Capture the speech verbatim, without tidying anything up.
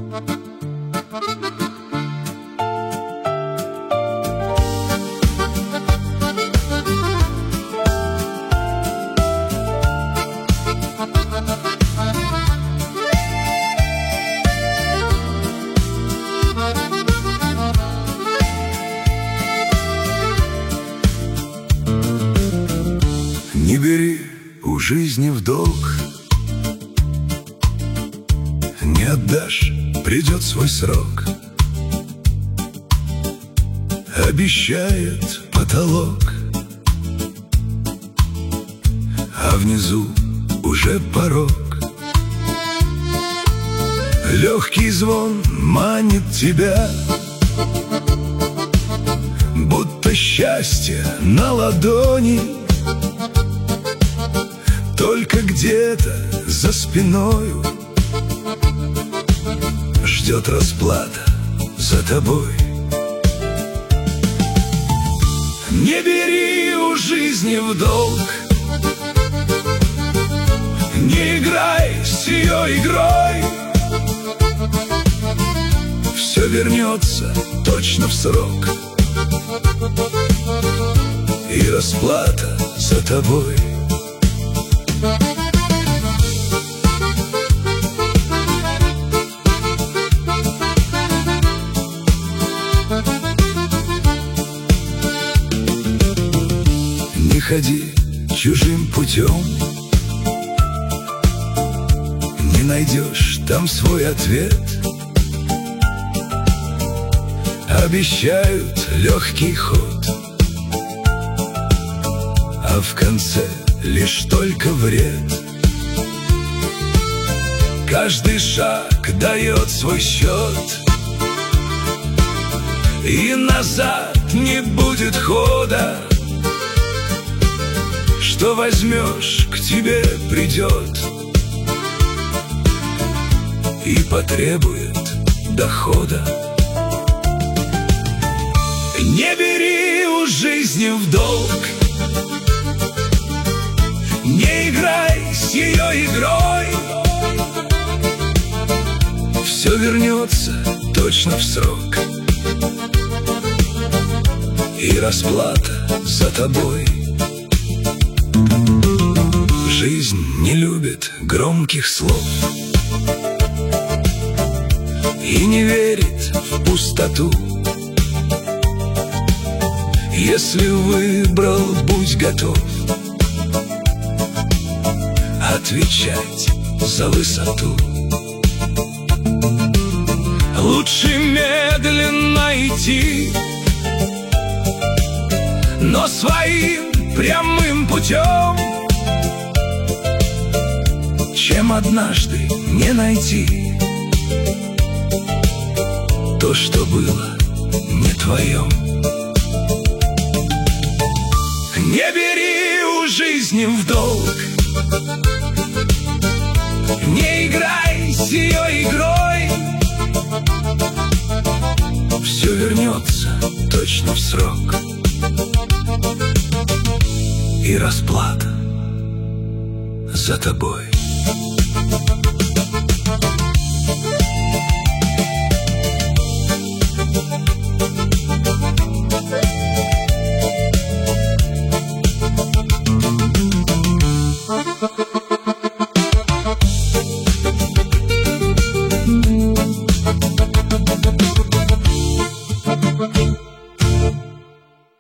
Не бери у жизни в долг, не отдашь, придет свой срок. Обещает потолок, а внизу уже порог. Легкий звон манит тебя, будто счастье на ладони. Только где-то за спиною ждет расплата за тобой. Не бери у жизни в долг, не играй с ее игрой. Все вернется точно в срок, и расплата за тобой. Не ходи чужим путем, не найдешь там свой ответ. Обещают легкий ход, а в конце лишь только вред. Каждый шаг дает свой счет, и назад не будет хода. Что возьмешь, к тебе придет и потребует дохода. Не бери у жизни в долг, не играй с ее игрой. Все вернется точно в срок, и расплата за тобой. Жизнь не любит громких слов и не верит в пустоту. Если выбрал, будь готов отвечать за высоту. Лучше медленно идти, но своим прямым путем, чем однажды не найти то, что было не твоем. Не бери у жизни в долг, не играй с ее игрой. Все вернется точно в срок, и расплата за тобой.